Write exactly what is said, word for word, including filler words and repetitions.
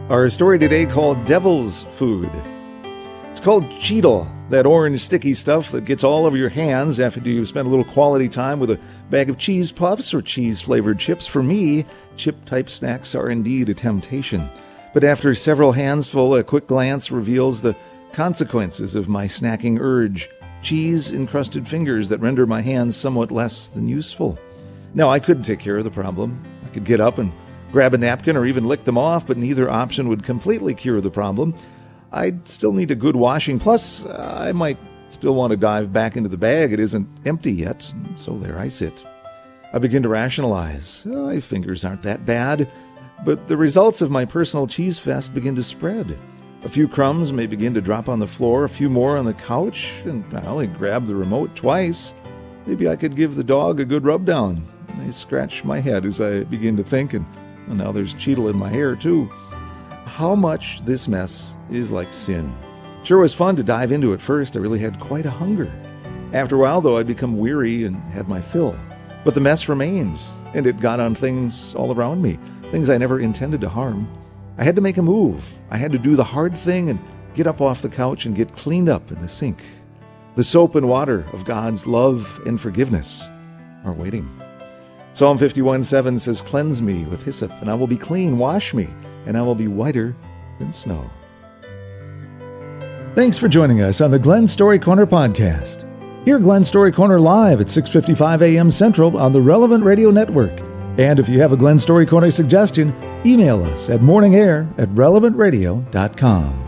Our story today called Devil's Food. It's called Cheetle, that orange sticky stuff that gets all over your hands after you've spent a little quality time with a bag of cheese puffs or cheese-flavored chips. For me, chip-type snacks are indeed a temptation. But after several handsful, a quick glance reveals the consequences of my snacking urge. Cheese-encrusted fingers that render my hands somewhat less than useful. Now, I could take care of the problem. I could get up and grab a napkin or even lick them off, but neither option would completely cure the problem. I'd still need a good washing, plus I might still want to dive back into the bag. It isn't empty yet, so there I sit. I begin to rationalize. Oh, my fingers aren't that bad, but the results of my personal cheese fest begin to spread. A few crumbs may begin to drop on the floor, a few more on the couch, and I only grabbed the remote twice. Maybe I could give the dog a good rub down. I scratch my head as I begin to think, and well, now there's Cheetle in my hair, too. How much this mess is like sin. Sure was fun to dive into at first. I really had quite a hunger. After a while, though, I'd become weary and had my fill. But the mess remained, and it got on things all around me, things I never intended to harm. I had to make a move. I had to do the hard thing and get up off the couch and get cleaned up in the sink. The soap and water of God's love and forgiveness are waiting. Psalm fifty-one seven says, "Cleanse me with hyssop, and I will be clean. Wash me, and I will be whiter than snow." Thanks for joining us on the Glenn Story Corner podcast. Hear Glenn Story Corner live at six fifty-five a.m. Central on the Relevant Radio Network. And if you have a Glenn Story Corner suggestion, email us at morningair at relevant radio dot com.